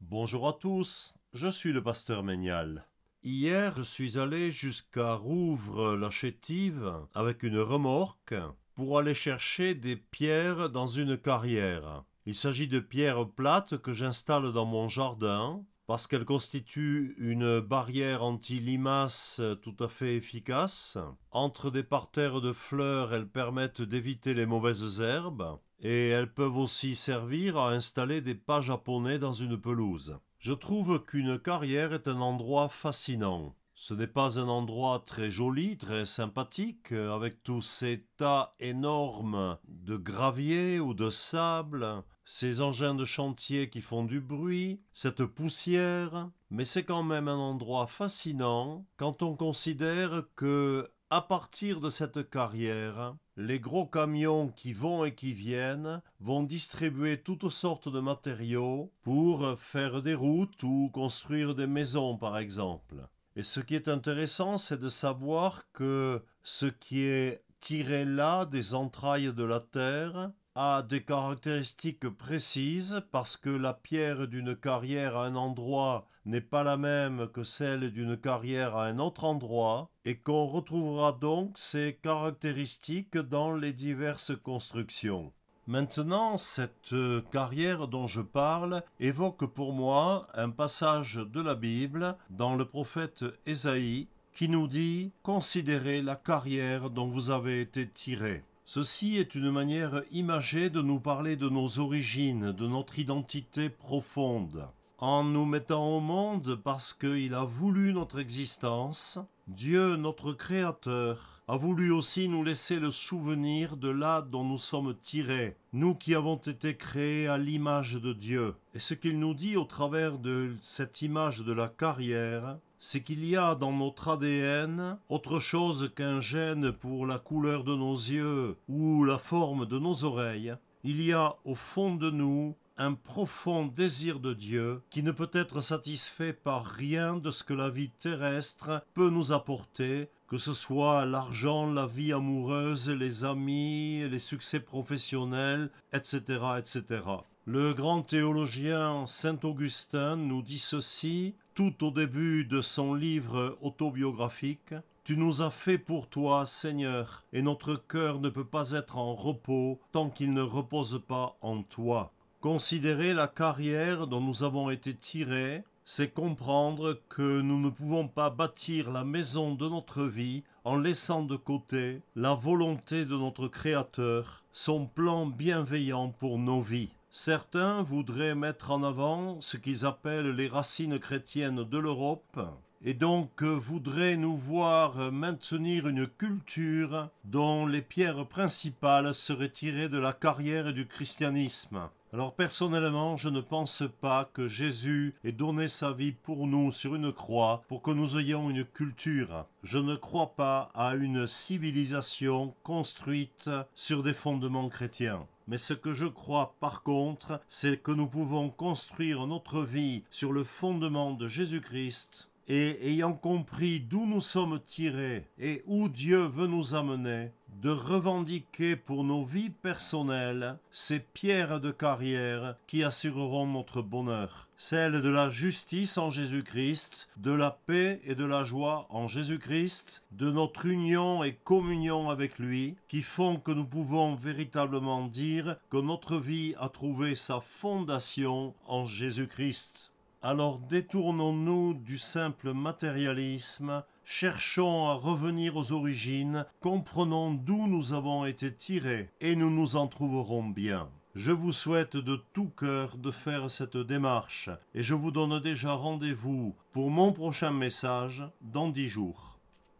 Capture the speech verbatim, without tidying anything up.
Bonjour à tous, je suis le pasteur Ménial. Hier, je suis allé jusqu'à Rouvres-la-Chétive avec une remorque pour aller chercher des pierres dans une carrière. Il s'agit de pierres plates que j'installe dans mon jardin parce qu'elles constituent une barrière anti-limaces tout à fait efficace. Entre des parterres de fleurs, elles permettent d'éviter les mauvaises herbes. Et elles peuvent aussi servir à installer des pas japonais dans une pelouse. Je trouve qu'une carrière est un endroit fascinant. Ce n'est pas un endroit très joli, très sympathique, avec tous ces tas énormes de gravier ou de sable, ces engins de chantier qui font du bruit, cette poussière, mais c'est quand même un endroit fascinant quand on considère que, à partir de cette carrière, les gros camions qui vont et qui viennent vont distribuer toutes sortes de matériaux pour faire des routes ou construire des maisons, par exemple. Et ce qui est intéressant, c'est de savoir que ce qui est tiré là des entrailles de la terre a des caractéristiques précises parce que la pierre d'une carrière à un endroit n'est pas la même que celle d'une carrière à un autre endroit et qu'on retrouvera donc ces caractéristiques dans les diverses constructions. Maintenant, cette carrière dont je parle évoque pour moi un passage de la Bible dans le prophète Ésaïe qui nous dit « Considérez la carrière dont vous avez été tirés ». Ceci est une manière imagée de nous parler de nos origines, de notre identité profonde. En nous mettant au monde parce qu'il a voulu notre existence, Dieu, notre Créateur, a voulu aussi nous laisser le souvenir de là dont nous sommes tirés, nous qui avons été créés à l'image de Dieu. Et ce qu'il nous dit au travers de cette image de la carrière, c'est qu'il y a dans notre A D N autre chose qu'un gène pour la couleur de nos yeux ou la forme de nos oreilles. Il y a au fond de nous un profond désir de Dieu qui ne peut être satisfait par rien de ce que la vie terrestre peut nous apporter, que ce soit l'argent, la vie amoureuse, les amis, les succès professionnels, et cetera, et cetera. Le grand théologien Saint Augustin nous dit ceci tout au début de son livre autobiographique. « Tu nous as fait pour toi, Seigneur, et notre cœur ne peut pas être en repos tant qu'il ne repose pas en toi. » Considérer la carrière dont nous avons été tirés, c'est comprendre que nous ne pouvons pas bâtir la maison de notre vie en laissant de côté la volonté de notre Créateur, son plan bienveillant pour nos vies. Certains voudraient mettre en avant ce qu'ils appellent les racines chrétiennes de l'Europe, et donc voudraient nous voir maintenir une culture dont les pierres principales seraient tirées de la carrière du christianisme. Alors personnellement, je ne pense pas que Jésus ait donné sa vie pour nous sur une croix pour que nous ayons une culture. Je ne crois pas à une civilisation construite sur des fondements chrétiens. Mais ce que je crois par contre, c'est que nous pouvons construire notre vie sur le fondement de Jésus-Christ. Et ayant compris d'où nous sommes tirés et où Dieu veut nous amener, de revendiquer pour nos vies personnelles ces pierres de carrière qui assureront notre bonheur. Celles de la justice en Jésus-Christ, de la paix et de la joie en Jésus-Christ, de notre union et communion avec lui, qui font que nous pouvons véritablement dire que notre vie a trouvé sa fondation en Jésus-Christ. Alors détournons-nous du simple matérialisme, cherchons à revenir aux origines, comprenons d'où nous avons été tirés et nous nous en trouverons bien. Je vous souhaite de tout cœur de faire cette démarche et je vous donne déjà rendez-vous pour mon prochain message dans dix jours.